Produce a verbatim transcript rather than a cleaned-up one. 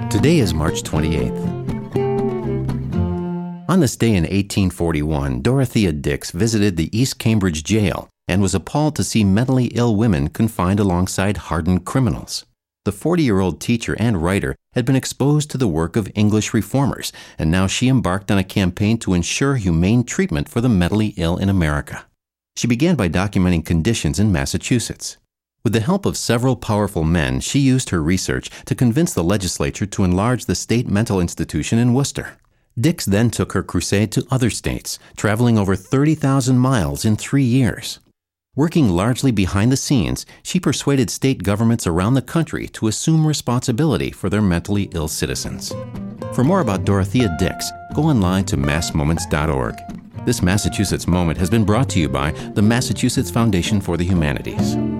Today is March twenty-eighth. On this day in eighteen forty-one, Dorothea Dix visited the East Cambridge jail and was appalled to see mentally ill women confined alongside hardened criminals. The forty-year-old teacher and writer had been exposed to the work of English reformers, and now she embarked on a campaign to ensure humane treatment for the mentally ill in America. She began by documenting conditions in Massachusetts. With the help of several powerful men, she used her research to convince the legislature to enlarge the state mental institution in Worcester. Dix then took her crusade to other states, traveling over thirty thousand miles in three years. Working largely behind the scenes, she persuaded state governments around the country to assume responsibility for their mentally ill citizens. For more about Dorothea Dix, go online to mass moments dot org. This Massachusetts Moment has been brought to you by the Massachusetts Foundation for the Humanities.